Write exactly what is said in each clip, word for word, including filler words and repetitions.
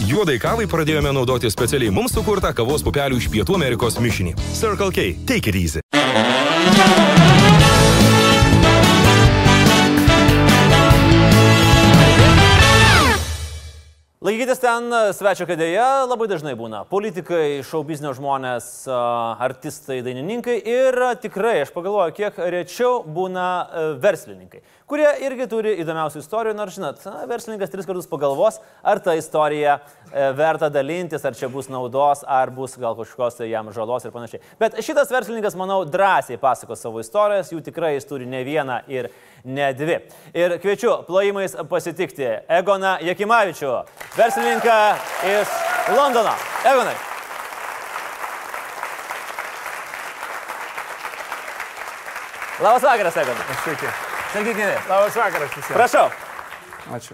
Juodai kavai pradėjome naudoti specialiai mums sukurtą kavos pupelių iš Pietų Amerikos mišinį. Circle K. Take it easy. Laikytis ten svečio kėdėje labai dažnai būna politikai, šou-biznio žmonės, artistai, dainininkai ir tikrai, aš pagalvoju, kiek rečiau būna verslininkai, kurie irgi turi įdomiausių istorijų, nors žinot, verslininkas tris kartus pagalvos, ar ta istorija verta dalintis, ar čia bus naudos, ar bus gal kažkokios tai jam žalos ir panašiai. Bet šitas verslininkas, manau, drąsiai pasakos savo istorijas, jų tikrai jis turi ne vieną ir ne dvi. Ir kviečiu plojimais pasitikti Egoną Jakimavičių, verslininką iš Londono. Egonai. Labas vakaras, Egonai. Sveiki. Sveiki, gyvi. Labas vakaras visiems. Prašau. Ačiū.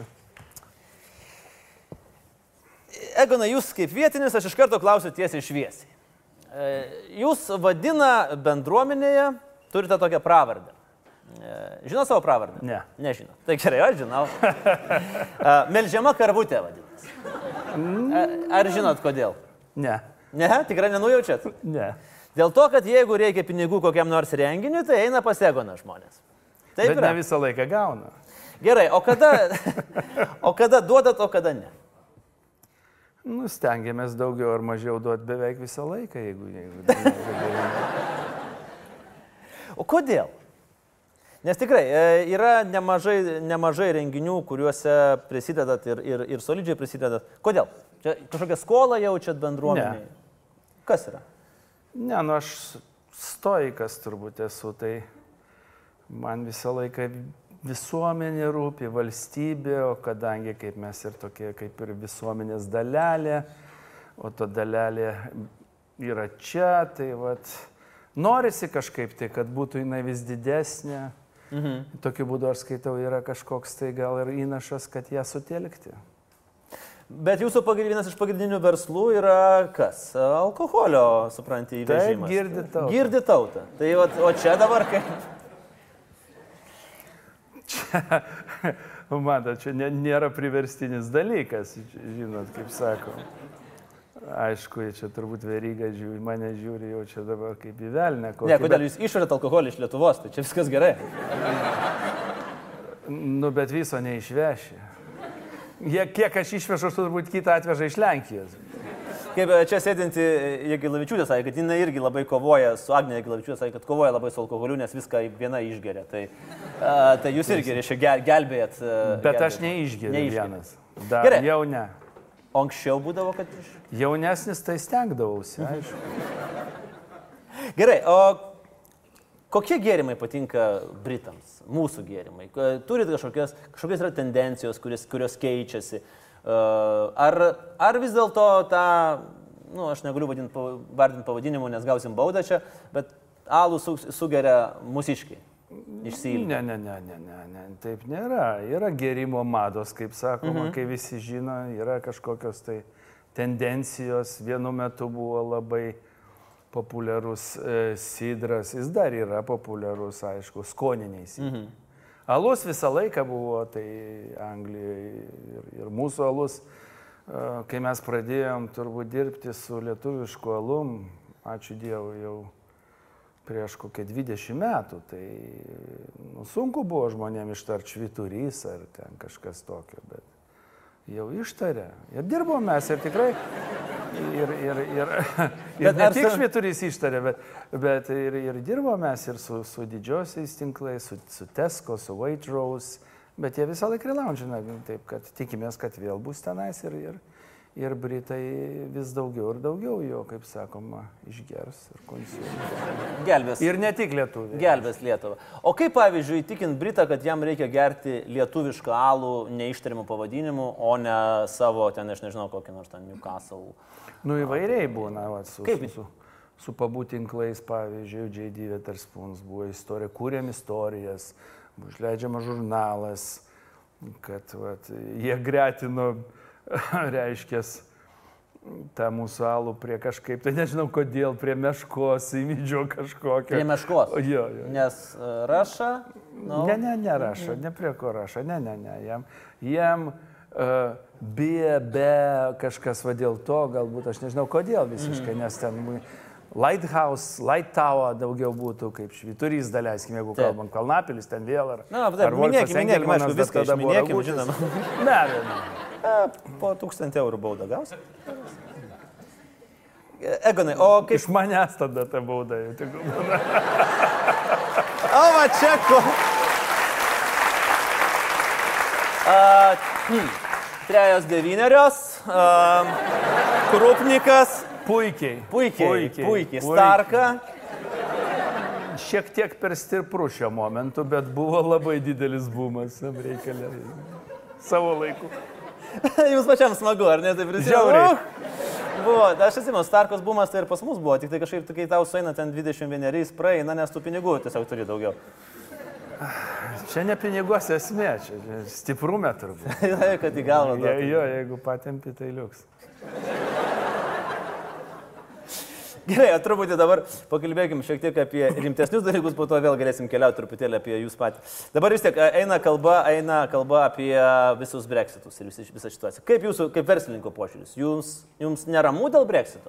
Egonai, jūs kaip vietinis, aš iš karto klausiu tiesiai šviesiai. Jūs vadina bendruomenėje, turite tokią pravardę. Žinot savo pravardę? Ne. Nežinau. Tai gerai, aš žinau. Melžiama karvutė vadinasi. Ar žinot kodėl? Ne. Ne? Tikrai nenujaučiat? Ne. Dėl to, kad jeigu reikia pinigų kokiam nors renginiui, tai eina pas Egoną žmonės. Taip Bet yra. ne visą laiką gauna. Gerai, o kada, o kada duodat, o kada ne? Nu, stengiamės daugiau ar mažiau duoti beveik visą laiką, jeigu... jeigu... O kodėl? Nes tikrai yra nemažai, nemažai renginių, kuriuose prisidedat ir, ir, ir solidžiai prisidedat. Kodėl? Čia kažkokią skolą jaučiat bendruomeniai? Ne. Kas yra? Ne, nu aš stoikas turbūt esu, tai man visą laiką visuomenė rūpi, valstybė, o kadangi kaip mes ir tokie, kaip ir visuomenės dalelė, o to dalelė yra čia, tai vat norisi kažkaip tai, kad būtų jinai vis didesnė. Mhm. Tokiu būdu aš skaitau, yra kažkoks tai gal ir įnašas, kad ją sutelkti. Bet jūsų vienas iš pagrindinių verslų yra kas? Alkoholio, supranti, įvežimas. Taip, girdi tautą. Girdi tautą. Tai o, o čia dabar kaip? Čia, matot, čia nėra priverstinis dalykas, žinot, kaip sako. Aišku, čia turbūt Veryga žiūri, mane žiūri jau čia dabar kaip į velnę. Kokį, ne, kodėl bet... jūs išvarėt alkoholį iš Lietuvos, tai čia viskas gerai. Nu, bet viso neišveši. Jie, kiek aš išvežu, aš turbūt kitą atvežą iš Lenkijos. Kaip čia sėdinti Jagilavičiūtė sakė, kad jinai irgi labai kovoja su Agnė Jagilavičiūtė, sakė, kad kovoja labai su alkoholiu, nes viską viena išgeria. Tai, a, tai jūs irgi, reiškia, gel, gelbėjat. Bet gelbėjat. Aš neišgeriu vienas. Da, gerai. Jau ne. O anksčiau būdavo, kad iš... Jaunesnis tai stengdavausi, aišku. Gerai, o kokie gėrimai patinka Britams, mūsų gėrimai? Turit kažkokios, kažkokios yra tendencijos, kurios, kurios keičiasi? Ar, ar vis dėlto tą, nu, aš negaliu vadinti, vardinti pavadinimu, nes gausim baudą čia, bet alų su, sugeria mūsiškai? Ne, ne, ne, ne, ne, ne, taip nėra. Yra gėrimo mados, kaip sakoma, mhm. kai visi žino, yra kažkokios tai tendencijos. Vienu metu buvo labai populiarus e, sidras, jis dar yra populiarus, aišku, skoniniai sidrai. Mhm. Alus visą laiką buvo, tai Anglijoje ir, ir mūsų alus. E, kai mes pradėjom turbūt dirbti su lietuvišku alum, ačiū Dievui, jau prieš kokie dvidešimt metų, tai nu, sunku buvo žmonėms ištart švyturys ar ten kažkas tokio, bet jau ištarė. Ir dirbom mes ir tikrai, ir, ir, ir, ir ne tik švyturys ištarė, bet, bet ir, ir dirbom mes ir su, su didžiosiais tinklais, su, su Tesco, su Waitrose, bet jie visą laiką relaunžina, taip kad tikimės, kad vėl bus tenais ir, ir, ir Britai vis daugiau ir daugiau jo, kaip sakoma, išgers ir konsumus. Gelbės. Ir ne tik lietuviai. Gelbės Lietuvą. O kaip, pavyzdžiui, įtikint Britą, kad jam reikia gerti lietuvišką alų neištariamų pavadinimų, o ne savo, ten aš nežinau, kokį nors ten Newcastle? Nu įvairiai būna, va, su, kaip? su, su, su pabų tinklais, pavyzdžiui, J D Wetherspoons buvo istorija, kūrėm istorijas, buvo išleidžiamas žurnalas, kad va, jie gretino reiškės tą mūsų alų prie kažkaip, tai nežinau kodėl, prie meškos, įmydžio kažkokio. Prie meškos? Jo, jo. Nes uh, raša? No. Ne, ne, ne raša, ne prie ko raša, ne, ne, ne. Jam, jam Bie, be, kažkas va dėl to, galbūt aš nežinau kodėl visiškai, mm. nes ten Lighthouse, Light Tower daugiau būtų kaip švyturys, daleiskim, jeigu Taip. kalbam, Kalnapilis, ten vėl ar... Na, bet minėkime, minėkime, aišku, viską minėkime, žinoma. Be abejo. Po tūkstantį eurų baudą gausi. Egonai, o kaip... Iš manęs tada ta bauda. O, va čia ko. Uh, hmm. Trejos devynerios, uh, Krupnikas. Puikiai. Puikiai, puikiai. Puikiai. Starka. Šiek tiek per stiprų šio momentu, bet buvo labai didelis bumas reikalė. Savo laiku. Jums pačiam smagu, ar ne? Tai Žiauriai. Buvo, aš atsimenu, Starkos bumas tai ir pas mus buvo, tik tai kažkaip, kai tau sueina ten dvidešimt vieneriais praeina, nes tų pinigų tiesiog turi daugiau. Čia ne pinigos esmė, čia stiprume turbūt. Kad į galvą. Jo, jo, jeigu patempi, tai liuks. Gerai, truputį dabar pakalbėkim šiek tiek apie rimtesnius dalykus, po to vėl galėsim keliauti truputėlį apie jūs patį. Dabar vis tiek eina kalba, eina kalba apie visus Brexitus ir visą situaciją. Kaip jūsų, kaip verslininko požiūris? Jums, jums neramu dėl Brexito?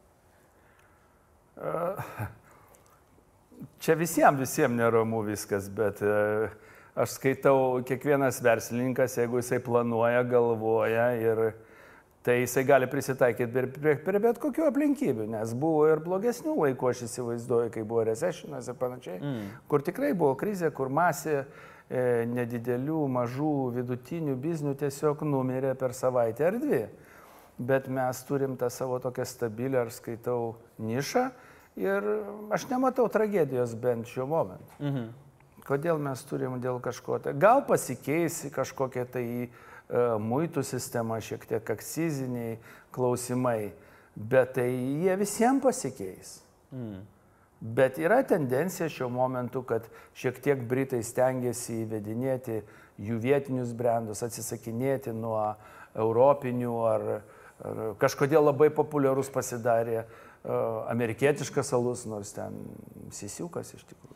Čia visiems, visiems neramu viskas, bet aš skaitau, kiekvienas verslininkas, jeigu jisai planuoja, galvoja ir tai jisai gali prisitaikyti prie, prie, prie bet kokių aplinkybių, nes buvo ir blogesnių laikų, aš įsivaizduoju, kai buvo recessionas ir panašiai, mm. kur tikrai buvo krizė, kur masė e, nedidelių, mažų, vidutinių biznių tiesiog numirė per savaitę ar dvi. Bet mes turim tą savo tokią stabilią, ar skaitau, nišą ir aš nematau tragedijos bent šiuo momentu. Mm-hmm. Kodėl mes turim dėl kažko tai? Gal pasikeisi kažkokie tai muitų sistema, šiek tiek akciziniai klausimai, bet tai jie visiems pasikeis. Mm. Bet yra tendencija šiuo momentu, kad šiek tiek Britai stengiasi įvedinėti jų vietinius brandus, atsisakinėti nuo europinių ar, ar kažkodėl labai populiarus pasidarė uh, amerikietiškas alus, nors ten sisiukas iš tikrųjų.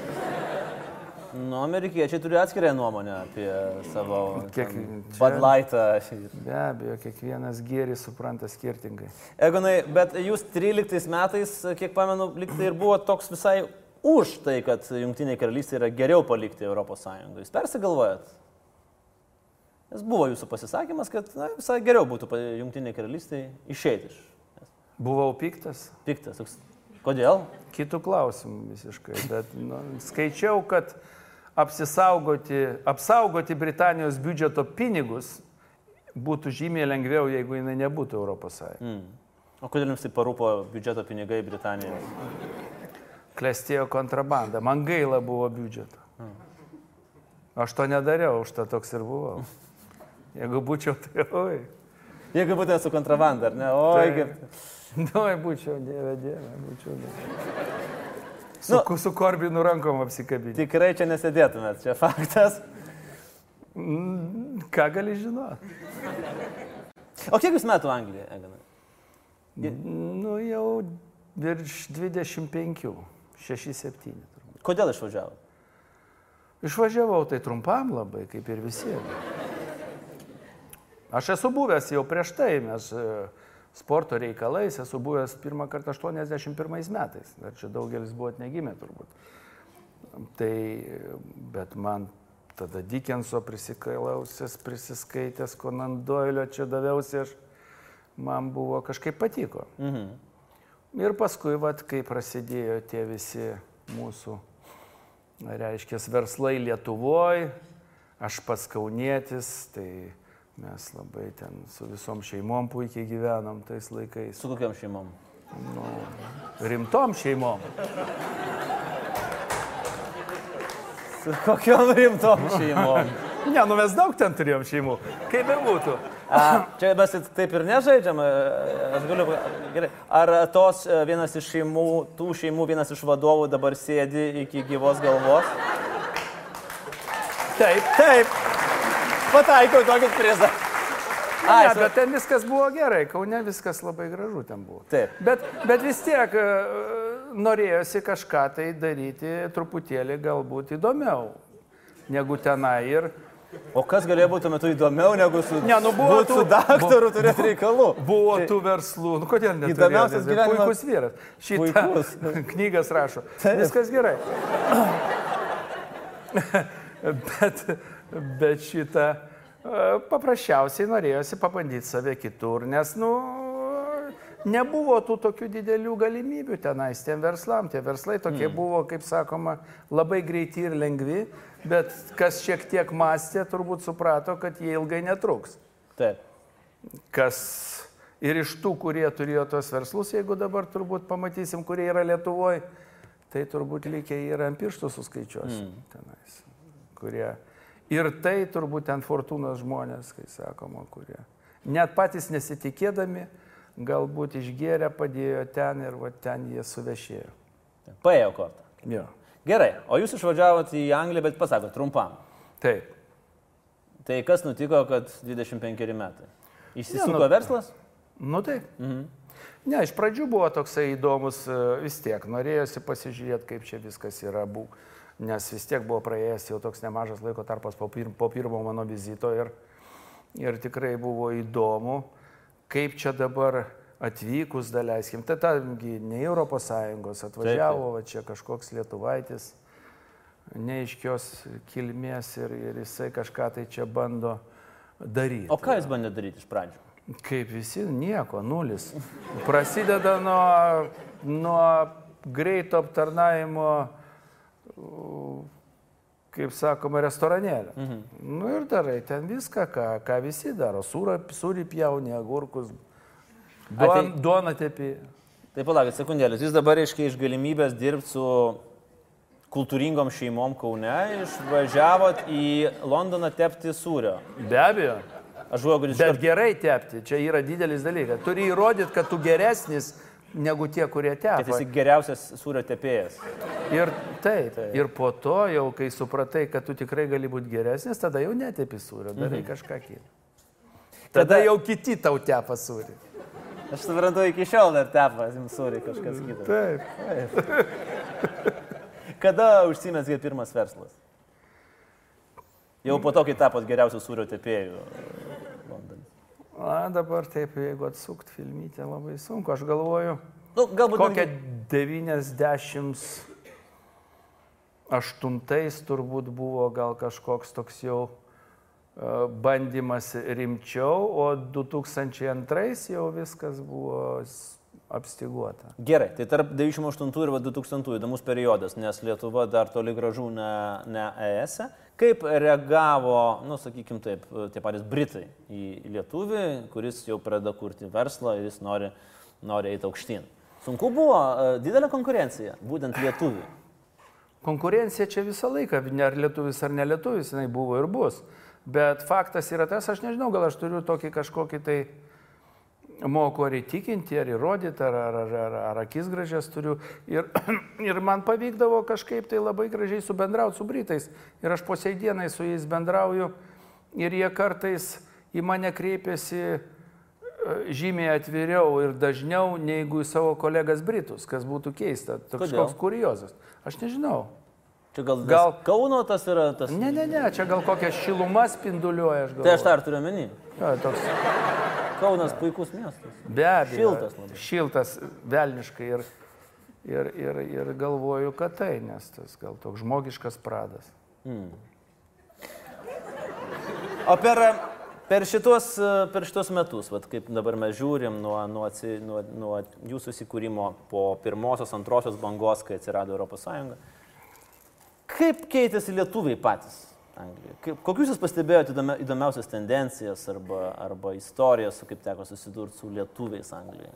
Nu, amerikiečiai turi atskirą nuomonę apie savo Kiek, Bud Lightą. Be abejo, kiekvienas gėrį supranta skirtingai. Egonai, bet jūs tryliktais metais, kiek pamenu, liktai ir buvo toks visai už tai, kad Jungtinė karalystė yra geriau palikti Europos Sąjungą. Jūs persigalvojat? Nes buvo jūsų pasisakymas, kad na, visai geriau būtų Jungtinė karalystė išeiti iš. Buvau piktas. Piktas. Kodėl? Kitų klausimų visiškai, bet nu, skaičiau, kad apsisaugoti, apsaugoti Britanijos biudžeto pinigus būtų žymiai lengviau, jeigu jinai nebūtų Europos Sąjungoje. Mm. O kodėl jums tai parūpo biudžeto pinigai Britanijoje? Klestėjo kontrabanda. Man gaila buvo biudžeto. Mm. Aš to nedariau, už to toks ir buvau. Jeigu būčiau, tai oi. Jeigu būtų su kontrabanda, ar ne? Oi, tai, kaip... Nu, būčiau, dieve, dieve, būčiau. Dieve. Su, nu, su Korbinu rankom apsikabinti. Tikrai čia nesėdėtumėt, čia faktas. Mm, ką gali žinoti? O kiek jūs metų Anglijoje, Egonai? Nu, jau virš dvidešimt penki, šeši septyni. Kodėl išvažiavau? Išvažiavau tai trumpam labai, kaip ir visi. Aš esu buvęs jau prieš tai, mes sporto reikalais esu buvęs pirmą kartą aštuoniasdešimt pirmais metais. Dar čia daugelis buvo negimę turbūt. Tai, bet man tada Dickenso prisiklausęs, prisiskaitęs, Conan Doylio čia daviausi, aš, man buvo kažkaip patiko. Mhm. Ir paskui, vat, kai prasidėjo tie visi mūsų, reiškia, verslai Lietuvoje, aš pats kaunietis, tai mes labai ten su visom šeimom puikiai gyvenom tais laikais. Su kokiam šeimom? Nu, rimtom šeimom. Su kokiam rimtom šeimom? Ne, nu mes daug ten turėjom šeimų. Kaip ir būtų. A, čia mes taip ir nežaidžiam. Aš galiu... Gerai. Ar tos vienas iš šeimų, tų šeimų vienas iš vadovų dabar sėdi iki gyvos galvos? Taip. Taip. Pataikau tokį prizą. Ai, ne, bet ten viskas buvo gerai, Kaune viskas labai gražu ten buvo. Taip. Bet, bet vis tiek norėjosi kažką tai daryti truputėlį galbūt įdomiau negu tenai. Ir O kas galėjo būti tuo metu įdomiau negu su, Ne, nu, buvo būt tų- su daktaru turėti reikalų? Buvo tų verslų, nu kodėl ne? Įdomiausias gyvenimas- Puikus vyras. Šitą Puikus. knygas rašo. Viskas gerai. bet, bet šitą e, paprasčiausiai norėjosi pabandyti save kitur, nes, nu, nebuvo tų tokių didelių galimybių tenais tiem verslam. Tie verslai tokie mm. buvo, kaip sakoma, labai greiti ir lengvi, bet kas šiek tiek mąstė, turbūt suprato, kad jie ilgai netruks. Taip. Kas ir iš tų, kurie turėjo tos verslus, jeigu dabar turbūt pamatysim, kurie yra Lietuvoje, tai turbūt lygiai yra ant pirštų suskaičiuosim mm. tenais. Kurie... Ir tai turbūt ten fortūnos žmonės, kai sakoma, kurie net patys nesitikėdami, galbūt išgėrė, padėjo ten ir va ten jie suvešėjo. Paėjo kortą. Jo. Gerai, o jūs išvažiavote į Angliją, bet pasakot, trumpam. Taip. Tai kas nutiko, kad dvidešimt penkeri metai? Išsisuko Ne, nu- verslas? Nu taip. Mhm. Ne, iš pradžių buvo toksai įdomus e, vis tiek. Norėjosi pasižiūrėti, kaip čia viskas yra, bu, nes vis tiek buvo praėjęs jau toks nemažas laiko tarpas po, pir, po pirmo mano vizito ir, ir tikrai buvo įdomu, kaip čia dabar atvykus, daleiskim, tai tamgi ne Europos Sąjungos atvažiavo, va čia kažkoks lietuvaitis, neaiškios kilmės ir, ir jisai kažką tai čia bando daryti. O ką jūs bandėte daryti iš pradžių? Kaip visi, nieko, nulis. Prasideda nuo, nuo greito aptarnavimo, kaip sakoma, restoranėlio. Mhm. Nu ir darai ten viską, ką, ką visi daro. Sūrą, sūrį pjauni, agurkus, duon, A, tai- duoną tepi. Tai palaukit, sekundėlės, jūs dabar reiškia iš galimybės dirbti su kultūringom šeimom Kaune, išvažiavot į Londoną tepti sūrio. Be abejo. Aš žuoju, kad jūs Bet gerai tepti, čia yra didelis dalykas. Turi įrodyti, kad tu geresnis negu tie, kurie kad tepa. esi geriausias sūrio tepėjas. Ir taip, taip. Ir po to jau, kai supratai, kad tu tikrai gali būti geresnis, tada jau netepi sūrio, darai mhm. kažką kitą. Tada, tada jau kiti tau tepa sūrį. Aš suprantu, iki šiol dar tepa jums sūrį kažkas kitas. Taip. Kada užsimezgė pirmas verslas? Jau po to, kai tapot geriausių sūrio tepėjų Londone. Na, dabar taip, jeigu atsukt filmytę, labai sunku. Aš galvoju, Nu, galbūt kokia netgi- devyniasdešimt aštuntais turbūt buvo gal kažkoks toks jau e, bandymas rimčiau, o du tūkstančiai antrais jau viskas buvo s- apstyguota. Gerai, tai tarp devyniasdešimt aštuntų ir du tūkstantųjų įdomus periodas, nes Lietuva dar toli gražu ne, ne E S. Kaip reagavo, nu, sakykime taip, tie patys Britai į lietuvį, kuris jau pradeda kurti verslą ir jis nori, nori eiti aukštyn? Sunku buvo, e, didelė konkurencija, būtent lietuvių. Konkurencija čia visą laiką, ar lietuvis ar nelietuvis, jinai buvo ir bus. Bet faktas yra tas, aš nežinau, gal aš turiu tokį kažkokį tai moku ar įtikinti, ar įrodyti, ar, ar, ar, ar, ar akis gražias turiu. Ir, ir man pavykdavo kažkaip tai labai gražiai subendrauti su Britais. Ir aš po šiai dienai su jais bendrauju ir jie kartais į mane kreipiasi e, žymiai atviriau ir dažniau negu į savo kolegas Britus, kas būtų keista. Toks koks kuriozas. Aš nežinau. Čia gal, Gal- Kauno tas yra tas... Ne, ne, ne, čia gal kokia šiluma spinduliuoja, aš galvoju. Tai aš tą ir turiu omeny. Ja, toks, Kaunas puikus miestas. be abejo. Šiltas labai. Šiltas, velniškai ir, ir, ir, ir galvoju, kad tai, nes tas gal toks žmogiškas pradas. O per, per, šitos, per šitos metus, vat, kaip dabar mes žiūrim nuo, nuo, atsi- nuo, nuo jų susikūrimo po pirmosios, antrosios bangos, kai atsirado Europos Sąjunga, kaip keitėsi lietuviai patys Anglijoje? Kaip, kokius jūs pastebėjote įdomia- įdomiausias tendencijas arba, arba istorijas, kaip teko susidurti su lietuviais Anglijoje?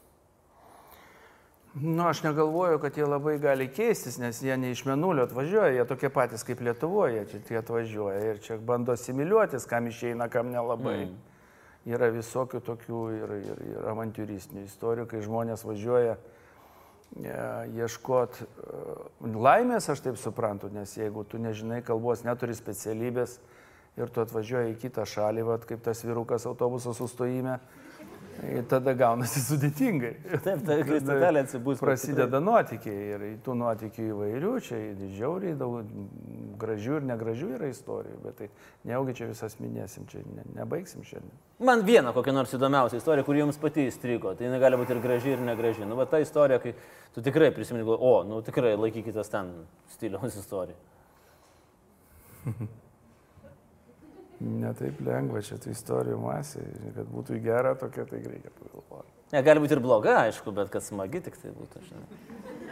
Nu, aš negalvoju, kad jie labai gali keistis, nes jie ne iš Mėnulio atvažiuoja, jie tokie patys kaip Lietuvoje, čia tie atvažiuoja ir čia bando asimiliuotis, kam išeina, kam nelabai. Mm. Yra visokių tokių ir, ir, ir avantiūristinių istorijų, kai žmonės važiuoja ieškoti laimės, aš taip suprantu, nes jeigu tu nežinai kalbos, neturi specialybės ir tu atvažiuoji į kitą šalį, vat, kaip tas vyrukas autobuso sustojime, tada gaunasi sudėtingai. Taip, tai kristotelė atsibūs. Prasideda nuotykiai ir tų nuotykių įvairių, čia žiauriai daug gražių ir negražių yra istorijų, bet tai neaugi čia visas minėsim, čia ne, nebaigsim šiandien. Man viena kokia nors įdomiausia istorija, kuri jums pati įstrigo, tai jinai gali būti ir graži, ir negraži. Nu, va ta istorija, kai tu tikrai prisimeni, o, nu tikrai laikykitės ten stiliaus istoriją. Ne taip lengva, čia tų istorijų masė, kad būtų į gerą tokia, tai reikia pagalvoti. Ne, gali būti ir bloga, aišku, bet kad smagi tik tai būtų, žinai.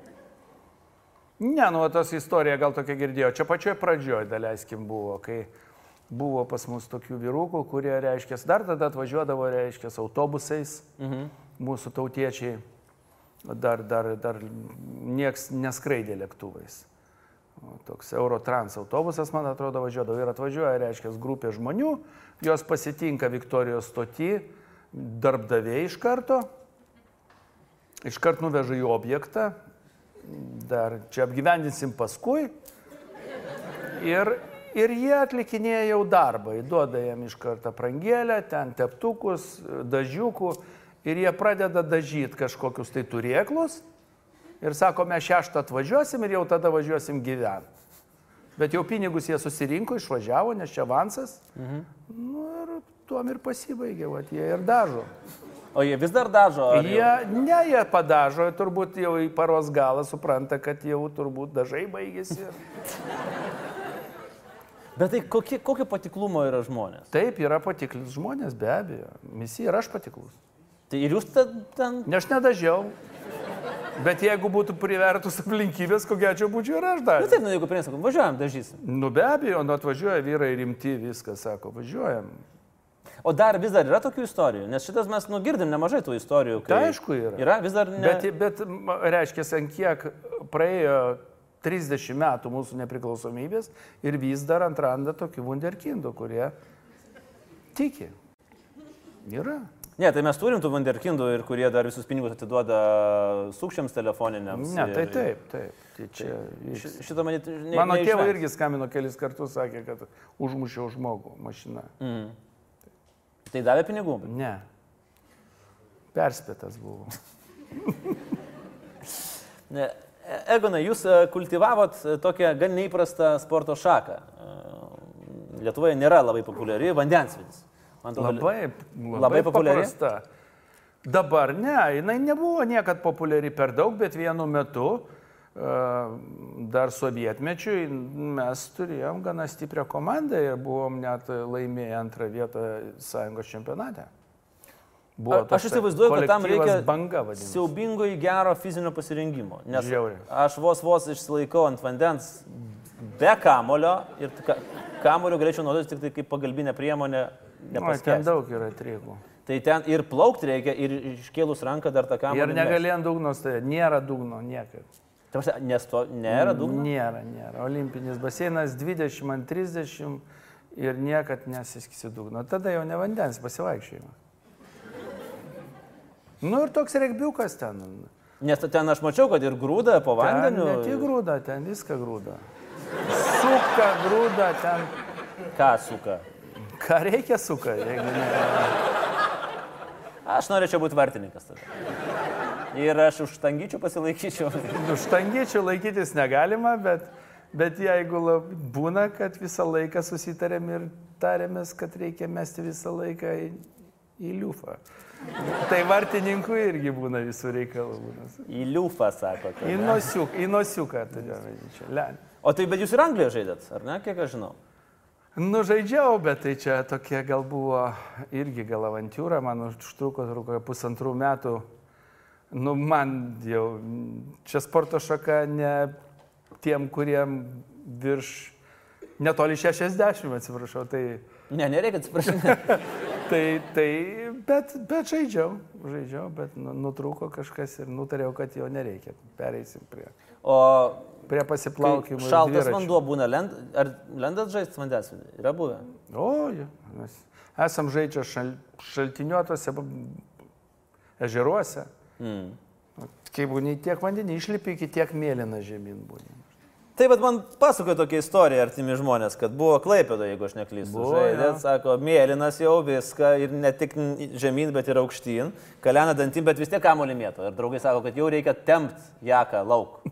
Ne, nu, tos istorija gal tokia girdėjau. Čia pačioje pradžioje, daleiskim, buvo, kai buvo pas mus tokių vyrukų, kurie, reiškia, dar tada atvažiuodavo, reiškia, autobusais, mhm. mūsų tautiečiai, dar, dar, dar nieks neskraidė lėktuvais. O, toks Eurotrans autobusas, man atrodo, važiuodavo ir atvažiuoja, reiškia, grupė žmonių, jos pasitinka Viktorijos stoty, darbdaviai iš karto, iš karto nuveža į objektą, dar čia apgyvendinsim paskui ir, ir jie atlikinėja jau darbą, įduoda jam iš karto prangėlę, ten teptukus, dažiukų ir jie pradeda dažyti kažkokius tai turėklus. Ir sako, mes šeštą atvažiuosim ir jau tada važiuosim gyventi. Bet jau pinigus jie susirinko, išvažiavo, nes čia avansas. Mhm. Nu ir tuom ir pasibaigė, vat, jie ir dažo. O jie vis dar dažo? Jie, ne, jie padažo, turbūt jau į paros galą supranta, kad jau turbūt dažai baigėsi. Bet tai kokie, kokio patiklumo yra žmonės? Taip, yra patiklus žmonės, be abejo. Visi ir aš patiklus. Tai ir jūs ten... ten... Ne, aš nedažiau. Bet jeigu būtų privertus aplinkybės, kokia čia būčiau ir aš dar. Nu taip, nu jeigu prie sakom, važiuojam, dažysim. Nu be abejo, nu atvažiuoja vyrai rimti, viską sako, važiuojam. O dar vis dar yra tokių istorijų, nes šitas mes nu, girdim nemažai tų istorijų. Kai... Tai aišku yra. Yra, vis dar ne... Bet, bet reiškia, ant kiek praėjo trisdešimt metų mūsų nepriklausomybės ir vis dar atranda tokių wunderkindų, kurie tiki. Yra. Ne, tai mes turim tų wunderkindų ir kurie dar visus pinigus atiduoda sukčiams telefoniniams. Ne, tai ir... taip, taip. Tai čia tai, šitą manį, ne, mano neišvengs. tėvai irgi skambino kelis kartus, sakė, kad užmušiau žmogų mašiną. Mm. Tai davė pinigų? Ne. Perspėtas buvo. Ne. Egonai, jūs kultivavot tokią gan neįprastą sporto šaką. Lietuvoje nėra labai populiari vandensvidis. Labai, labai, labai populiari. Paprasta. Dabar ne, jinai nebuvo niekad populiari per daug, bet vienu metu, dar sovietmečiui, mes turėjom gana stiprią komandą ir buvom net laimėję antrą vietą sąjungos čempionate. A, aš įsivaizduoju, kad tam reikia banga, siaubingai gero fizinio pasirengimo. Nes Žiauri. Aš vos vos išsilaikau ant vandens be kamulio ir kamulio galėčiau naudoti tik tai kaip pagalbinė priemonė. O, ten daug yra trikų. Tai ten ir plaukti reikia, ir iškėlus ranką dar tą kamuolį. Ir negali ant dugno stovėti, nėra dugno niekad. Nes to nėra dugno? Nėra, nėra. Olimpinis baseinas dvidešimt ant trisdešimt ir niekad nesiskisi dugno. Tada jau ne vandens pasivaikščiojimas. Nu ir toks regbiukas ten. Nes ten aš mačiau, kad ir grūda po vandeniu. Ten ne tik grūda, ten viską grūda. Suka, grūda, ten. Ką suka? Ką reikia suka, jeigu ne. Aš norėčiau būti vartininkas tada. Ir aš už štangyčių pasilaikyčiau. Už štangyčių laikytis negalima, bet, bet jeigu lab, būna, kad visą laiką susitarėm ir tarėmės, kad reikia mesti visą laiką į, į liufą. Tai vartininkų irgi būna visų reikalų. Į liufą, sakote. Į nosiuką, į nosiuką turėjome. O tai bet jūs ir Anglijoje žaidėt, ar ne, kiek aš žinau? Nu, žaidžiau, bet tai čia tokia gal buvo irgi gal avantūra, man užtruko truko pusantrų metų. Nu, man jau, čia sporto šaka ne tiem, kuriem virš netoli šešiasdešimt, atsiprašau, tai... Ne, nereikia atsiprašyti. tai, tai, bet, bet žaidžiau, žaidžiau, bet nu, nutrūko kažkas ir nutariau, kad jo nereikia, pereisim prie... O... Prie pasiplaukimų. Šaltas dviračių. Vanduo būna, lend, ar lendat žaisti vandens? Yra buvę? O, jo. Mes esam žaidžia šal, šaltiniuotose ežeruose. Mm. Kai būni tiek vandenį išlipi, iki tiek mėlyna žemyn būni. Tai bet man pasakojo tokia istorija artimi žmonės, kad buvo Klaipėdo, jeigu aš neklystu. Žaidė, sako, mėlynas jau viską ir ne tik žemyn, bet ir aukštyn, kalena dantim, bet vis tiek kamuolį mėto. Ir draugai sako, kad jau reikia tempti jaką lauk.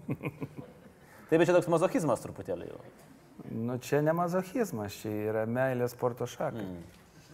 Taip, bet čia toks mazochizmas truputėlį jau. Nu, čia ne mazochizmas, čia yra meilė sporto šakai. Mm.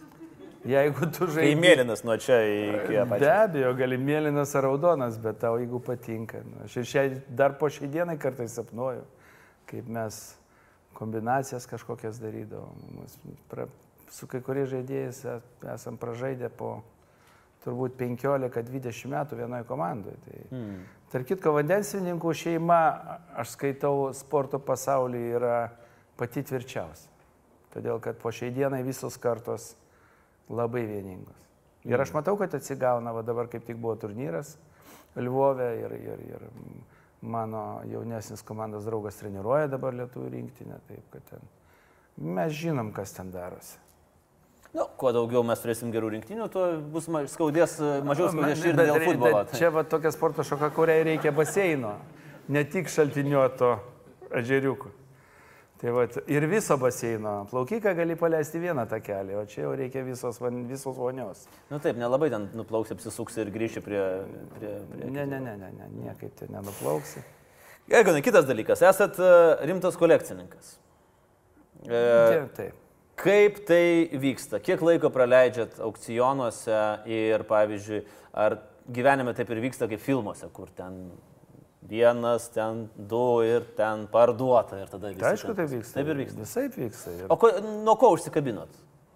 Jeigu tu žaidži... Tai mėlynas nuo čia iki apačios. Be abejo, gali mėlynas ar raudonas, bet tau jeigu patinka. Aš ir šiai, dar po šiai dienai kartais sapnuoju, kaip mes kombinacijas kažkokias darydavom. Pra, su kai kuriais žaidėjais esam pražaidę po turbūt penkiolika dvidešimt metų vienoje komandoje. Tai, mm. Tarp kitko, vandensininkų šeima, aš skaitau, sporto pasaulyje yra pati tvirčiausia. Todėl, kad po šiai dienai visos kartos labai vieningos. Ir aš matau, kad atsigauna, va dabar kaip tik buvo turnyras Lvove ir, ir, ir mano jaunesnis komandos draugas treniruoja dabar lietuvių rinktinę, taip kad ten mes žinom, kas ten darosi. Nu, kuo daugiau mes turėsim gerų rinktinių, tuo bus skaudės, mažiau skaudės širdį dėl futbolo. Čia va tokia sporto šaka, kuriai reikia baseino, ne tik šaltiniuoto ežeriukų. Tai va, ir viso baseino. Plaukiką gali paleisti vieną takelį, o čia jau reikia visos, visos vonios. Nu taip, nelabai ten nuplauksi, apsisuksi ir grįši prie... prie, prie ne, ne, ne, ne, ne, niekaip ten nenuplauksi. Gerai, kitas dalykas. Esat rimtas kolekcininkas. E, taip, taip. Kaip tai vyksta? Kiek laiko praleidžiat aukcionuose ir, pavyzdžiui, ar gyvenime taip ir vyksta kaip filmuose, kur ten... Vienas, ten du ir ten parduota ir tada visi. Tai aišku, taip vyksta. Taip ir vyksta. Visaip vyksta. Ir... O ko, nuo ko užsikabinot?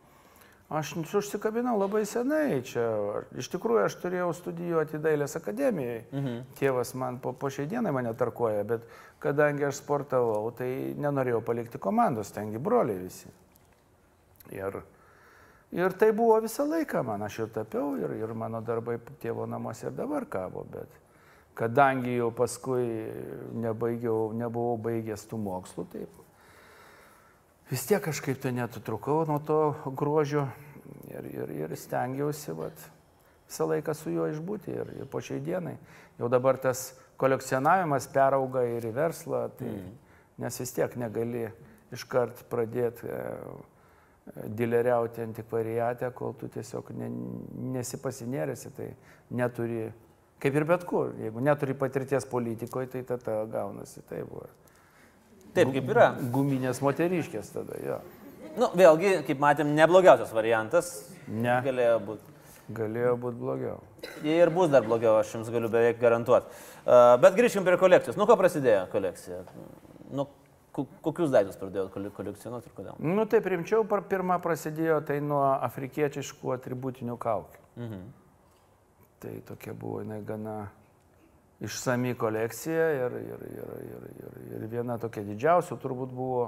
Aš užsikabinau labai senai čia. Iš tikrųjų, aš turėjau studijuoti Dailės akademijoje. Mhm. Tėvas man po, po šiai dienai mane tarkuoja, bet kadangi aš sportavau, tai nenorėjau palikti komandos, tengi broliai visi. Ir, ir tai buvo visą laiką man. Aš ir tapiau ir, ir mano darbai tėvo namuose ir dabar kabo, bet... Kadangi jau paskui nebaigiau, nebuvau baigęs tų mokslų, taip. Vis tiek kažkaip tai netutrukau nuo to grožio ir, ir, ir stengiausi vat, visą laiką su juo išbūti ir, ir po šiai dienai. Jau dabar tas kolekcionavimas perauga ir į verslą, tai, mm. nes vis tiek negali iškart pradėti e, dileriauti antikvariate, kol tu tiesiog ne, nesi pasinėrėsi, tai neturi... Kaip ir bet kur, jeigu neturi patirties politikoje, tai tada gaunasi, tai buvo. Taip, kaip yra. Guminės moteriškės tada, jo. Nu, vėlgi, kaip matėm, neblogiausias variantas. Ne. Galėjo būti. Galėjo būti blogiau. Ir bus dar blogiau, aš jums galiu beveik garantuoti. Uh, bet grįžkim prie kolekcijos. Nu, ko prasidėjo kolekcija? Nu, kokius daiktus pradėjot kolekcionuoti ir kodėl? Nu, taip rimčiau, pirmą prasidėjo tai nuo afrikietiškų atributinių kaukių. Mhm. Tai tokia buvo, jinai gana išsami kolekcija ir, ir, ir, ir, ir, ir viena tokia didžiausių turbūt buvo,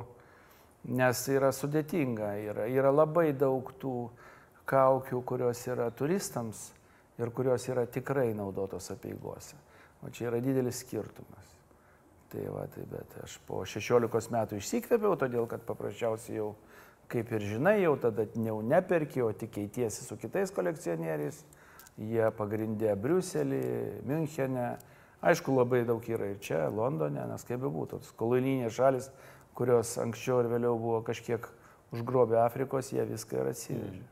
nes yra sudėtinga, yra, yra labai daug tų kaukių, kurios yra turistams ir kurios yra tikrai naudotos apeigose. O čia yra didelis skirtumas. Tai va, tai bet aš po šešiolikos metų išsikvėpiau, todėl kad paprasčiausiai jau, kaip ir žinai, jau tada jau neperki, o tik keitiesi su kitais kolekcionieriais. Jie pagrindė Briuselį, Münchene. Aišku, labai daug yra ir čia, Londone, nes kaip bebūtų. Kolonijinės šalis, kurios anksčiau ir vėliau buvo kažkiek užgrobę Afrikos, jie viską ir atsivežė.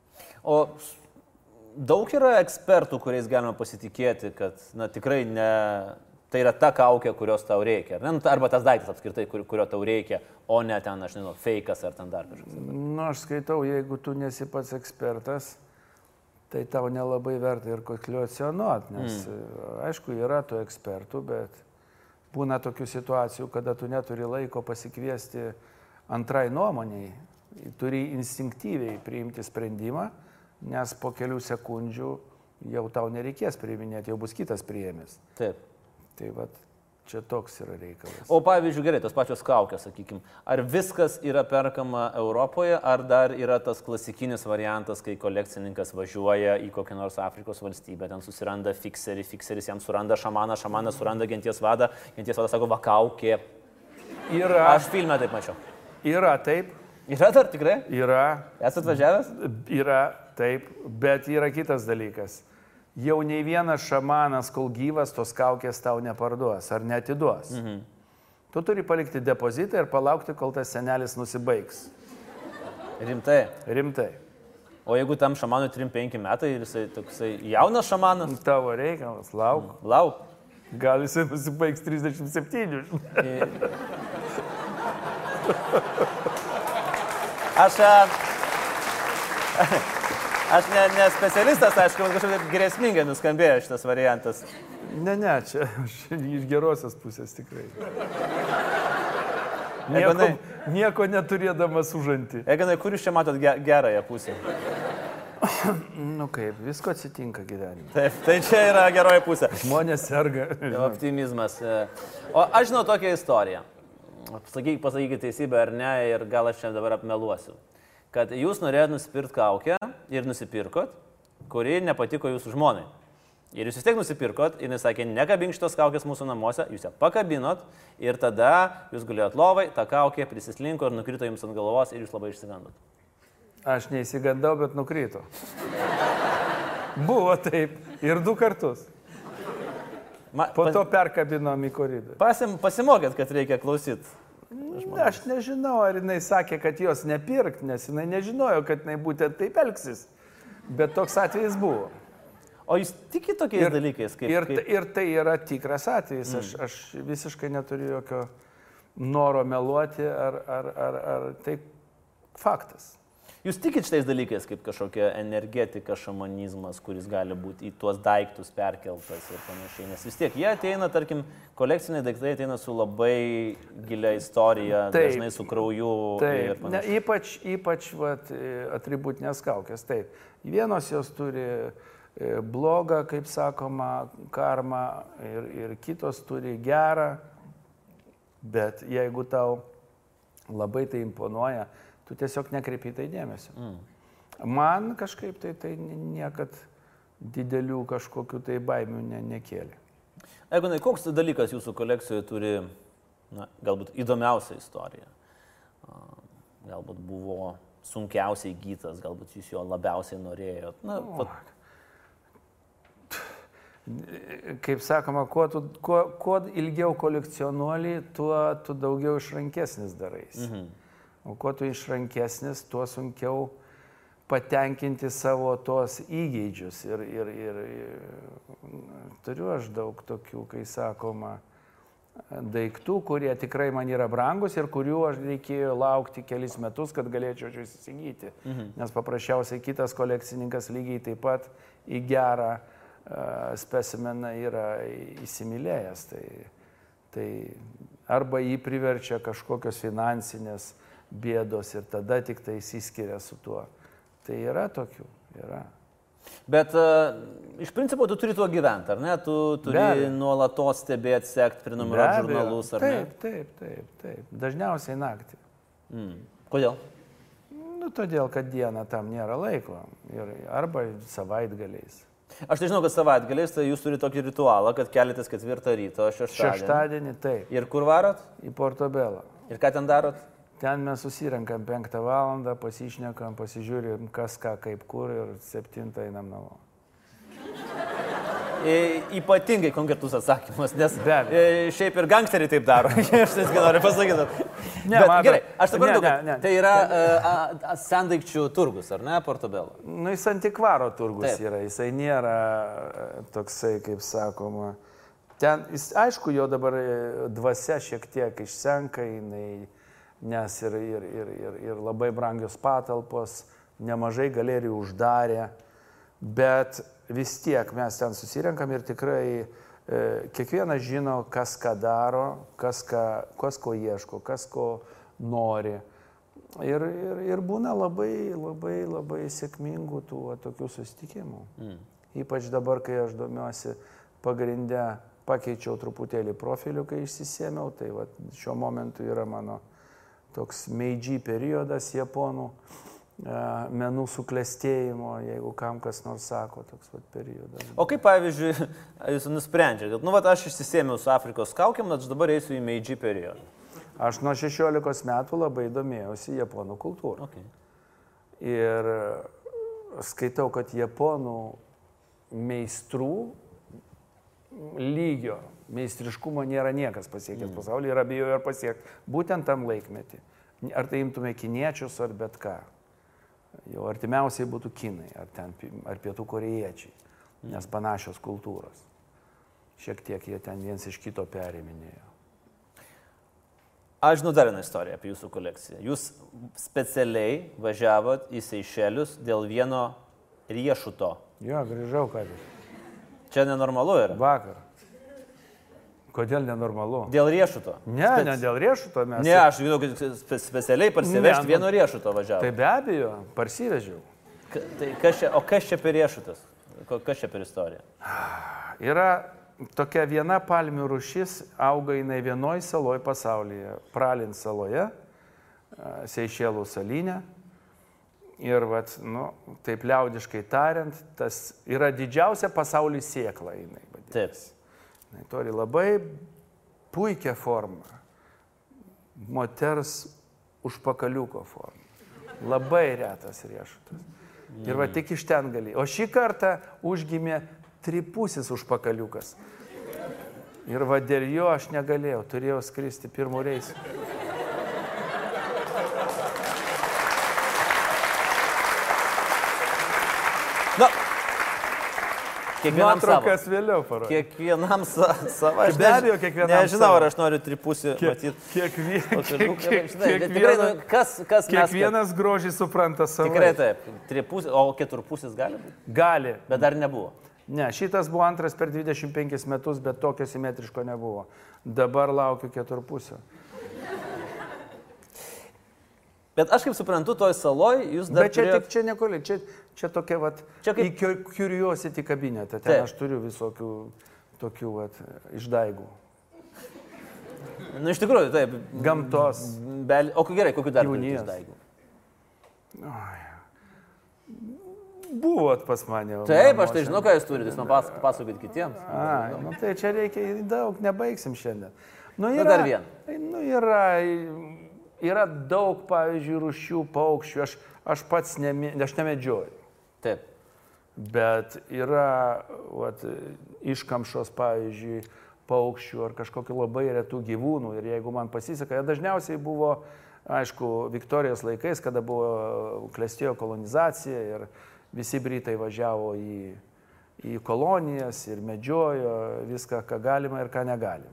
O daug yra ekspertų, kuriais galima pasitikėti, kad na, tikrai ne, tai yra ta kaukė, kurios tau reikia. Ne? Arba tas daiktas apskritai, kur, kurio tau reikia, o ne ten, aš nežinau, feikas ar ten dar kažkas. Na, aš skaitau, jeigu tu nesi pats ekspertas, tai tau nelabai verta ir kolekcionuot, nes mm. aišku, yra tų ekspertų, bet būna tokių situacijų, kada tu neturi laiko pasikviesti antrai nuomoniai, turi instinktyviai priimti sprendimą, nes po kelių sekundžių jau tau nereikės priiminėti, jau bus kitas priėmęs. Taip. Tai vat, čia toks yra reikalas. O pavyzdžiui, gerai, tos pačios kaukės, sakykime, ar viskas yra perkama Europoje, ar dar yra tas klasikinis variantas, kai kolekcininkas važiuoja į kokią nors Afrikos valstybę, ten susiranda fikserį, fikseris jam suranda šamaną, šamanas suranda genties vadą, genties vadas sako, va kaukė. Yra. Aš filme taip mačiau. Yra taip. Yra dar tikrai? Yra. Esat važiavęs? Yra taip, bet yra kitas dalykas. Jau nei vienas šamanas, kol gyvas, tos kaukės tau neparduos ar neatiduos. Mhm. Tu turi palikti depozitą ir palaukti, kol tas senelis nusibaigs. Rimtai. Rimtai. O jeigu tam šamanui trim penki metai ir jisai toksai jaunas šamanas? Tavo reikalas, lauk. Lauk. Gal jisai nusibaigs trisdešimt septyni. Aš, aš ne, ne specialistas, aišku, man kažkaip grėsmingai nuskambėjo šitas variantas. Ne, ne, čia aš iš gerosios pusės tikrai. Nieko, Egonai, nieko neturėdamas užantį. Egonai, kur jūs čia matot ge, gerąją pusę? Nu kaip, visko atsitinka gyvenime. Taip, tai čia yra geroji pusė. Žmonės serga. Optimizmas. O aš žinau tokią istoriją. Pasakyk, pasakykite teisybę ar ne ir gal aš čia dabar apmeluosiu. Kad jūs norėjote nusipirkti kaukę ir nusipirkot, kuri nepatiko jūsų žmonai. Ir jūs vis tiek nusipirkot, ir jis sakė, nekabink šitos kaukės mūsų namuose, jūs ją pakabinot ir tada jūs gulėjot lovai, ta kaukė prisislinko ir nukrito jums ant galvos ir jūs labai išsigandot. Aš neįsigandau, bet nukrito. Buvo taip. Ir du kartus. Ma, po to perkabinom į koridorių. Pasim, pasimokėt, kad reikia klausyti. Aš nežinau, ar jinai sakė, kad jos nepirkt, nes jinai nežinojo, kad jinai būtent taip elgsis. Bet toks atvejis buvo. O jūs tikite tokiais ir, dalykais? Kaip, ir, kaip... ir tai yra tikras atvejis. Mm. Aš, aš visiškai neturiu jokio noro meluoti, ar, ar, ar, ar tai faktas. Jūs tikit šitais dalykais kaip kažkokia energetika, šamanizmas, kuris gali būti į tuos daiktus perkeltas ir panašiai. Nes vis tiek jie ateina, tarkim, kolekciniai daiktai ateina su labai gilia istorija, taip, dažnai su krauju. Taip, ir panašiai. Ne, ypač, ypač vat, atributinės kaukės. Taip, vienos jos turi blogą, kaip sakoma, karmą ir, ir kitos turi gerą, bet jeigu tau labai tai imponuoja, tu tiesiog nekreipi tai dėmesio. Mm. Man kažkaip tai, tai niekad didelių kažkokių tai baimių ne, nekėlė. Egonai, koks dalykas jūsų kolekcijoje turi, na, galbūt įdomiausią istoriją? Galbūt buvo sunkiausiai įgytas, galbūt jūs jo labiausiai norėjot. Na, o, pat... Kaip sakoma, kuo, tu, kuo, kuo ilgiau kolekcionuoli, tuo tu daugiau išrankesnis darais. Mhm. O kuo tu išrankesnis, tuo sunkiau patenkinti savo tos įgeidžius. Ir, ir, ir, ir turiu aš daug tokių, kai sakoma, daiktų, kurie tikrai man yra brangus ir kurių aš reikėjo laukti kelis metus, kad galėčiau aš įsigyti. Mhm. Nes paprasčiausiai kitas kolekcininkas lygiai taip pat į gerą uh, specimeną yra įsimylėjęs. Tai, tai arba jį priverčia kažkokios finansinės bėdos ir tada tik tai įsiskiria su tuo. Tai yra tokių, yra. Bet uh, iš principo tu turi tuo gyventi, ar ne? Tu turi nuolatos stebėti, sekti, prenumeruoti žurnalus, ar taip, ne? Taip, taip, taip. Dažniausiai naktį. Mm. Kodėl? Nu, todėl, kad dieną tam nėra laiko. Ir, arba savaitgaliais. Aš tai žinau, kad savaitgaliais tai jūs turite tokį ritualą, kad keliatės ketvirtą ryto, šeštadienį. Šeštadienį, taip. Ir kur varot? Į Portobelą. Ir ką ten darot? Ten mes susirenkam penktą valandą, pasišnekam, pasižiūrim, kas ką, kaip, kur ir septintą einam namo. E, ypatingai konkretus atsakymas, nes e, šiaip ir gangsteriai taip daro. Aš tai noriu pasakyti. Ne, bet, gerai, aš suprantu, kad ne, ne. Tai yra uh, sendaikčių turgus, ar ne, Portobello? Nu, jis antikvaro turgus taip. Yra, jisai nėra toksai, kaip sakoma. Ten, jis, aišku, jo dabar dvasia šiek tiek išsenka, jinai, nes ir, ir, ir, ir, ir labai brangios patalpos, nemažai galerijų uždarė, bet vis tiek mes ten susirenkam ir tikrai e, kiekvienas žino, kas ką daro, kas, ką, kas ko ieško, kas ko nori. Ir, ir, ir būna labai, labai, labai sėkmingų tų tokių susitikimų. Mm. Ypač dabar, kai aš domiuosi pagrindę, pakeičiau truputėlį profilių, kai išsisėmiau, tai va, šiuo momentu yra mano toks Meidži periodas japonų menų suklestėjimo, jeigu kam kas nors sako, toks vat periodas. O kaip, pavyzdžiui, jūs nusprendžiate, kad, nu, vat, aš išsisėmiau su Afrikos kaukėm, aš dabar eisiu į Meidži periodą? Aš nuo šešiolikos metų labai domėjausi japonų kultūrą. Okay. Ir skaitau, kad japonų meistrų lygio meistriškumo nėra niekas pasiekęs mm. pasaulyje ir abejoju ar pasiekti. Būtent tam laikmetį. Ar tai imtume kiniečius ar bet ką. Jau artimiausiai būtų kinai ar, ten, ar pietų korėjiečiai, mm. nes panašios kultūros. Šiek tiek jie ten viens iš kito periminėjo. Aš žinau dar vieną istoriją apie jūsų kolekciją. Jūs specialiai važiavot į Seišelius dėl vieno riešuto. Jo, grįžau ką tik. Čia nenormalu yra? Vakar. Kodėl nenormalu? Dėl riešuto. Ne, Spec... ne dėl riešuto mes. Ne, aš žinau, kad spe specialiai parsivežti ne, vieno riešuto važiavau. Tai be abejo, parsivežiau. Ka, tai kas čia, o kas čia per riešutas? Kas čia per istorija? Yra tokia viena palmių rūšis, auga jinai vienoj saloj pasaulyje. Pralin saloje, Seišelų salyne. Ir, vat, nu, taip liaudiškai tariant, tas yra didžiausia pasaulyje sėkla jinai. Taip. Jinai turi labai puikią formą. Moters užpakaliuko formą. Labai retas riešutas. Ir va tik iš ten gali. O šį kartą užgimė tripusis užpakaliukas. Ir va dėl jo aš negalėjau, turėjau skristi pirmų reisų. Na, kiekvienam nuotraukas savo. Vėliau parodė. Kiekvienam sa savo. Aš be abejo, kiekvienam nežinau, savo. ar aš noriu tripusį matyti. Kiekvien, kiek, kiek, Tikrai, nu, kas, kas kiekvienas mes, grožį supranta savo. Tikrai taip. Tripusį, o keturpusis gali būti? Gali. Bet dar nebuvo. Ne, šitas buvo antras per dvidešimt penkis metus, bet tokio simetriško nebuvo. Dabar laukiu keturpusio. Bet aš kaip suprantu, toj saloj jūs dar Bet čia turėjot... tik čia nekoli, čia, čia tokia vat, čia kaip... į Curiosity kabinetą, ten taip. Aš turiu visokių tokių vat, išdaigų. Nu, iš tikrųjų, taip. Gamtos. Bel... O gerai, kokių dar turite išdaigų? Oi. Buvot pas mane. Taip, aš tai žinau, ką jūs turite, jūs man pas, pasakokit kitiems. A, nu, tai čia reikia daug, nebaigsim šiandien. Nu, yra, nu, dar vien. Nu, yra, yra daug, pavyzdžiui, rūšių paukščių, aš, aš pats nemi, aš nemedžioju. Taip. Bet yra vat, iškamšos, pavyzdžiui, paukščių ar kažkokių labai retų gyvūnų. Ir jeigu man pasiseka, dažniausiai buvo, aišku, Viktorijos laikais, kada buvo klestėjo kolonizacija ir visi Britai važiavo į, į kolonijas ir medžiojo viską, ką galima ir ką negalima.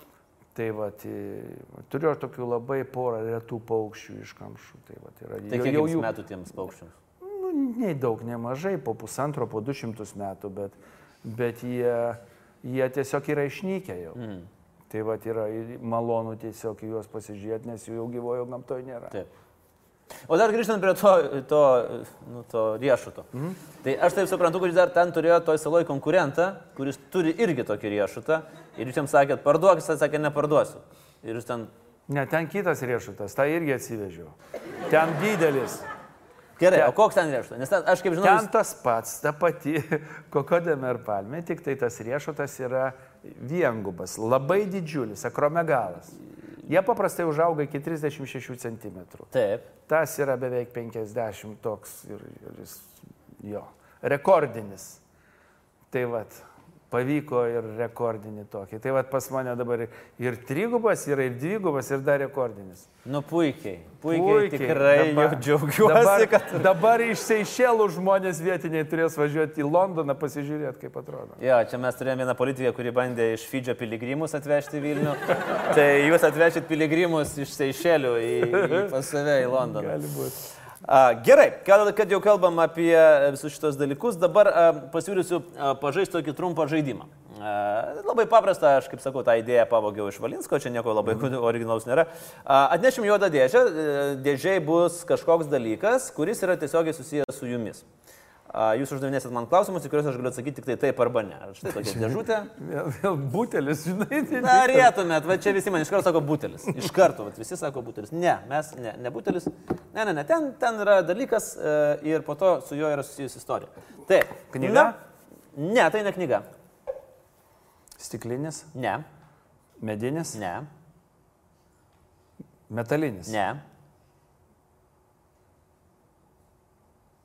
Tai vat, turiu tokių labai porą retų paukščių iš kamščių. Tai, vat, yra, tai kiek jums metų tiems paukščiams? Nu, nei daug, nemažai, po pusantro, po du šimtus metų, bet, bet jie, jie tiesiog yra išnykę jau. Mm. Tai vat, yra malonu tiesiog juos pasižiūrėti, nes jų jau gyvojo gamtoje nėra. Taip. O dar grįžtant prie to, to, nu, to riešuto. Mhm. Tai aš taip suprantu, kad jūs dar ten turėjote toj saloj konkurentą, kuris turi irgi tokį riešutą. Ir jūs jiems sakėt, parduok, jis atsakė, neparduosiu. Ir jūs ten... Ne, ten kitas riešutas, tą irgi atsivežiau. Ten didelis. Gerai, ten, o koks ten riešutas? Nes ten, aš kaip žinau... Ten jūs... tas pats, ta pati kokodemer palmė, tik tai tas riešutas yra viengubas, labai didžiulis, akromegalas. Jie paprastai užauga iki trisdešimt šešių centimetrų. Taip. Tas yra beveik penkiasdešimt toks ir, ir jis, jo, rekordinis. Tai vat, pavyko ir rekordinį tokį. Tai vat pas mane dabar ir trigubas, yra ir dvigubas, ir dar rekordinis. Nu puikiai, puikiai, puikiai. Tikrai dabar, jau džiaugiuosi, dabar, kad... Dabar iš Seišelų žmonės vietiniai turės važiuoti į Londoną pasižiūrėti, kaip atrodo. Jo, čia mes turėjome vieną politikę, kuri bandė iš Fidžio piligrimus atvežti į Vilnių. Tai jūs atvešit piligrimus iš Seišelių į, į pas save į Londoną. Gali būti. A, gerai, kad, kad jau kalbam apie visus šitos dalykus, dabar a, pasiūlysiu a, pažaisti tokį trumpą žaidimą. A, labai paprasta, aš kaip sakau, tą idėją pavogiau iš Valinsko, čia nieko labai originalaus nėra. A, atnešim juodą dėžę, dėžiai bus kažkoks dalykas, kuris yra tiesiogiai susijęs su jumis. A, jūs uždavinėsit man klausimus, į kuriuos aš galiu atsakyti tik tai taip arba ne. Štai tokia dėžutė. Vėl, vėl butelis, žinai. Norėtumėt, va čia visi man iš karto sako butelis. Iš karto, va, visi sako butelis. Ne, mes, ne, ne butelis. Ne, ne, ne, ten, ten yra dalykas e, ir po to su juo yra susijusi istorija. Taip. Knyga? Ne, tai ne knyga. Stiklinis? Ne. Medinis? Ne. Metalinis? Ne.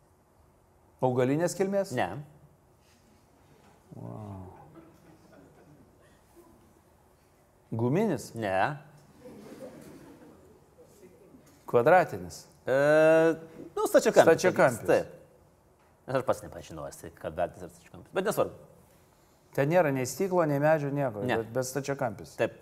Augalinės kilmės? Ne. Wow. Guminis? Ne. Kvadratinis? E, nu, stačiakampis. Stačiakampis. Taip. Nes aš pats nepažinau, ar tai kvadratinis ar stačiakampis. Bet nesvarbu. Ten nėra nei stiklo, nei medžių, nieko. Ne. Bet, bet stačiakampis. Taip.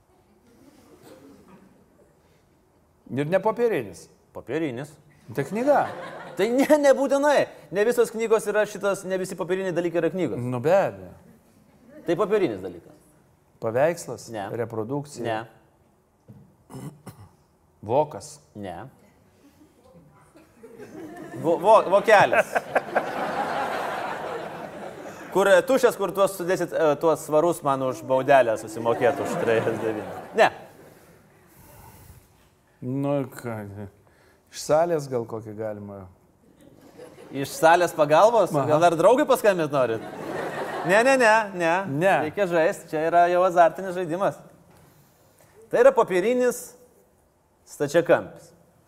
Ir ne popierinis. Popierinis. Tai knyga. Tai ne, nebūtinai. Ne visos knygos yra šitas, ne visi popieriniai dalykai yra knygos. Nu be abejo. Tai popierinis dalykas. Paveikslas? Ne. Reprodukcija? Ne. Vokas? Ne. Vo, vo, vokelis. Kur tušęs, kur tuos sudėsit, tuos svarus man už baudelę susimokėtų už trisdešimt devynis. Ne. Nu, ką, iš salės gal kokį galima. Iš salės pagalbos? Aha. Gal dar draugai paskambint norit? Ne, ne, ne, ne. Ne. Reikia žaisti, čia yra jau azartinis žaidimas. Tai yra popierinis stačiakampis.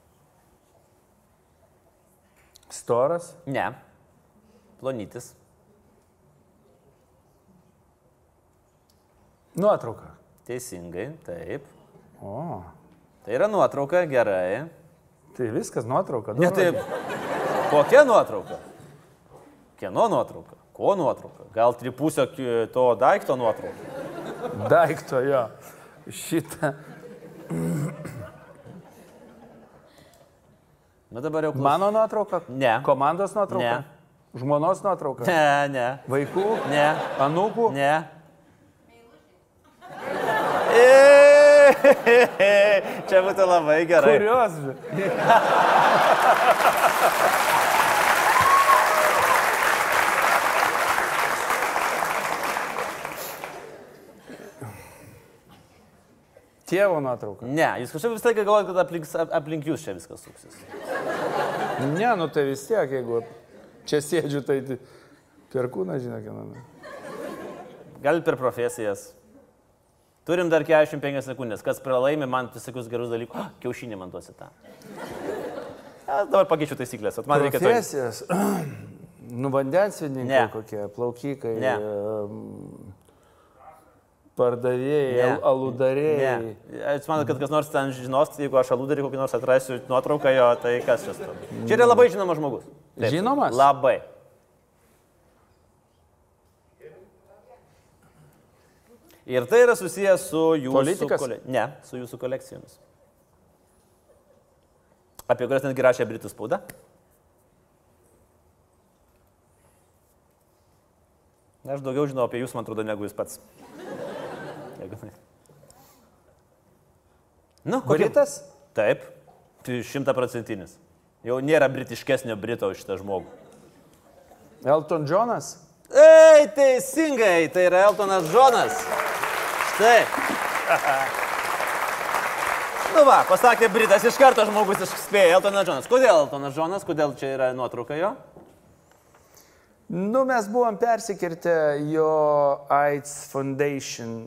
Storas? Ne. Plonytis. Nuotrauka. Teisingai, taip. O, Tai yra nuotrauka, gerai. tai viskas nuotrauka. Ne taip. Kokia nuotrauka? Kieno nuotrauka? Ko nuotrauka? Gal tripusio ki- to daikto nuotrauka? Daikto jo. Šitą. Na dabar jau klausom. Mano nuotrauka? Ne. Komandos nuotrauka? Ne. Žmonos nuotrauka? Ne, ne, Vaikų? ne, Anūkų? ne. E, Čia būtų labai gerai. Kurios? Tėvo nuotrauka? Ne, jūs kažkaip vis laiką galvojate, kad aplink, aplink jūs čia viskas suksis. Ne, nu tai vis tiek, jeigu čia sėdžiu, tai perkūną, žinok, nu. Galit per profesijas. Turim dar keturiasdešimt penkias sekundės. Kas pralaimi, man visokius gerus dalykus. Oh, kiaušinį man duosi tą. Ja, dabar pakeičiu taisyklės. Vat man reikia to. Profesijas. Nu, vandensvininkai Ne. kokie, plaukikai, Ne. em, pardavėjai, Ne. al- aludarėjai. Ne. Jūs manot, kad kas nors ten žinos, jeigu aš aludarį kokį nors atrasiu nuotrauką jo, tai kas čia stovi? Čia yra labai žinomas žmogus. Taip. Žinomas? Labai. Ir tai yra susijęs su jūsų... Politikas? Kole... Ne, su jūsų kolekcijomis. Apie kurias netgi rašė Britų spauda. Aš daugiau žinau apie jūs, man atrodo, negu jūs pats. Jeigu ne. Nu, kokie- Britas? Taip, šimtaprocentinis. Jau nėra britiškesnio Brito už šitą žmogų. Elton Johnas? Ei, teisingai, tai yra Eltonas Džonas. Štai. Nu va, pasakė Britas, iš karto žmogus išspėjo Eltonas Džonas. Kodėl Eltonas Džonas, kodėl čia yra nuotrauka jo? Nu, mes buvom persikirtę jo AIDS Foundation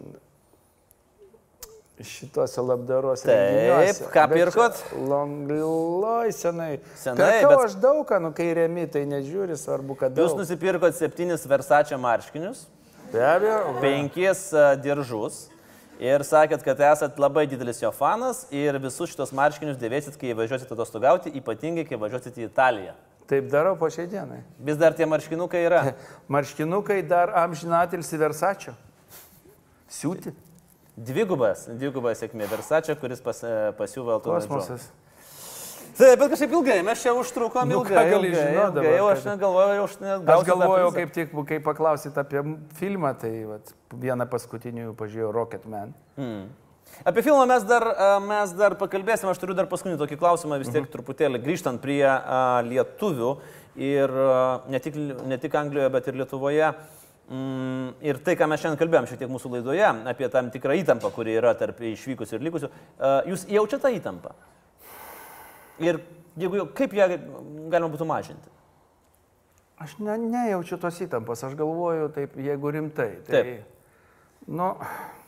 šituose labdaros Taip, renginiuose. ką Bet pirkot? čia Longloj senai. Senai, Pirkau bet- aš daug ką, nu kai remi, tai nežiūri, svarbu, kad Jūs daug. nusipirkot septynis Versace marškinius, Be abejo. penkis a, diržus ir sakėt, kad esat labai didelis jo fanas ir visus šitos marškinius dėvėsit, kai važiuosit atostogauti, ypatingai, kai važiuosit į Italiją. Taip darau po šiai dienai. Vis dar tie marškinukai yra. Marškinukai dar amžinatilsi Versačio. Siūti. Dvigubas, dvigubas sėkmė Versace, kuris pas, pasiūvė Eltonas Džonas. Kosmosas. Taip, bet kažkaip ilgai, mes čia užtrukom Nu, ilgai. ką gali ilgai, žinot ilgai, dabar, jau aš kad- negalvojau, aš net Aš gausiu tą galvojau, prizą. kaip tik, kai paklausyt apie filmą, tai vat, vieną paskutinių pažiūrėjau Rocket Man. Hmm. Apie filmą mes dar, a, mes dar pakalbėsim, aš turiu dar paskutinį tokį klausimą, vis tiek truputėlį grįžtant prie a, lietuvių ir a, ne, tik, ne tik Anglijoje, bet ir Lietuvoje. Mm, ir tai, ką mes šiandien kalbėjom šiek tiek mūsų laidoje, apie tam tikrą įtampą, kuri yra tarp išvykusių ir likusių. A, jūs jaučiate tą įtampą? Ir jeigu, jau- kaip ją galima būtų mažinti? Aš ne, nejaučiu tos įtampos, aš galvoju taip, jeigu rimtai. Tai, Taip. Nu,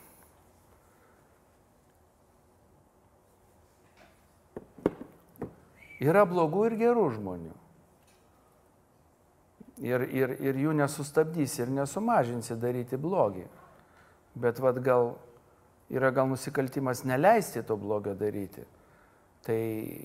yra blogų ir gerų žmonių. Ir, ir, ir jų nesustabdysi ir nesumažinsi daryti blogį. Bet vad gal yra gal nusikaltimas neleisti to blogio daryti. Tai,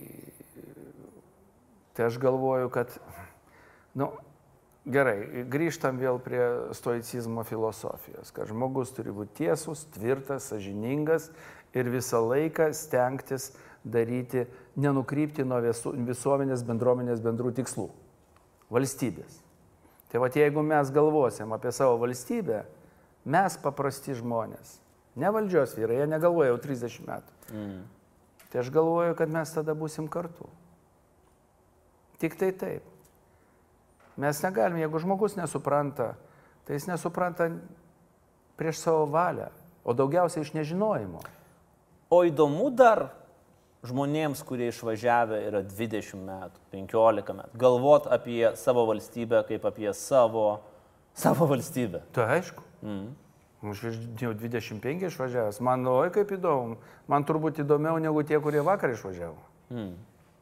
tai aš galvoju, kad, nu, gerai, grįžtam vėl prie stoicizmo filosofijos, kad žmogus turi būti tiesus, tvirtas, sąžiningas ir visą laiką stengtis daryti, nenukrypti nuo visuomenės, bendruomenės bendrų tikslų. Valstybės. Tai va, jeigu mes galvosim apie savo valstybę, mes paprasti žmonės, ne valdžios vyrai, jie negalvoja jau trisdešimt metų. Mm. Tai aš galvoju, kad mes tada būsim kartu. Tik tai taip. Mes negalim, jeigu žmogus nesupranta, tai jis nesupranta prieš savo valią, o daugiausiai iš nežinojimo. O įdomu dar žmonėms, kurie išvažiavę yra dvidešimt metų, penkiolika metų, galvot apie savo valstybę kaip apie savo, savo valstybę. Tai aišku. Mm. Aš jau dvidešimt penki išvažiavęs, man oi kaip įdomu, man turbūt įdomiau negu tie, kurie vakar išvažiavo. Mm.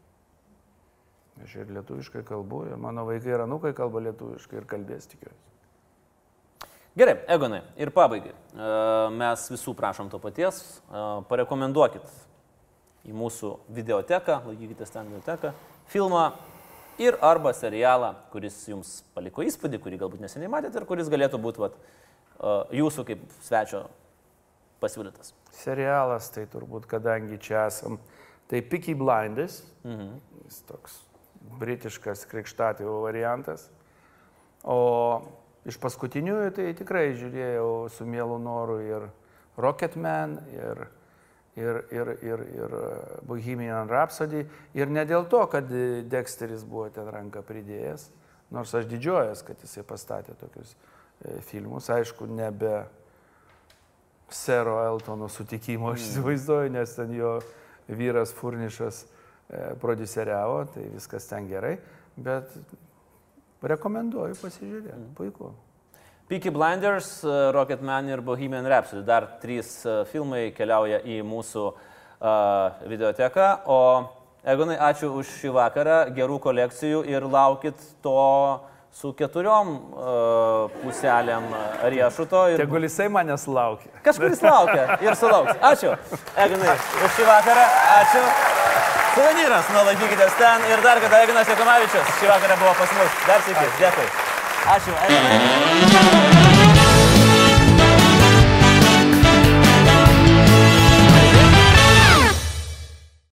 Aš ir lietuviškai kalbu, ir mano vaikai ir anūkai kalba lietuviškai ir kalbės tikiuosi. Gerai, Egonai, ir pabaigai. Mes visų prašom to paties, parekomenduokit į mūsų videoteką, laikykitės ten videoteką, filmą ir arba serialą, kuris jums paliko įspūdį, kurį galbūt neseniai matėte ir kuris galėtų būti vat, jūsų kaip svečio pasiūlytas. Serialas, tai turbūt, kadangi čia esam, tai Peaky Blinders, mhm. Jis toks britiškas krikštatėvio variantas, o iš paskutiniųjų tai tikrai žiūrėjau su mielu noru ir Rocketman, ir, ir, ir, ir, ir Bohemian Rhapsody, ir ne dėl to, kad Dexteris buvo ten ranką pridėjęs, nors aš didžiuojas, kad jisai pastatė tokius filmus, aišku, nebe Sero Eltono sutikimo, aš įsivaizduoju, nes ten jo vyras Furnišas prodiuseriavo, tai viskas ten gerai, bet rekomenduoju pasižiūrėti, puiku. Peaky Blinders, Rocketman ir Bohemian Rhapsody, dar trys filmai keliauja į mūsų uh, videoteką, o Egonai, ačiū už šį vakarą, gerų kolekcijų ir laukit to su keturiom uh, puselėm riešuto. Ir... Tegul jisai manęs laukia. Kažkuris laukia ir sulauks. Ačiū, Egonai, už šį vakarą. Ačiū. Suvenyras, nu laikykitės ten. Ir dar kada Egonas Jakumavičius šį vakarą buvo pas mus. Dar sykį, dėkui. Ačiū, Egonai.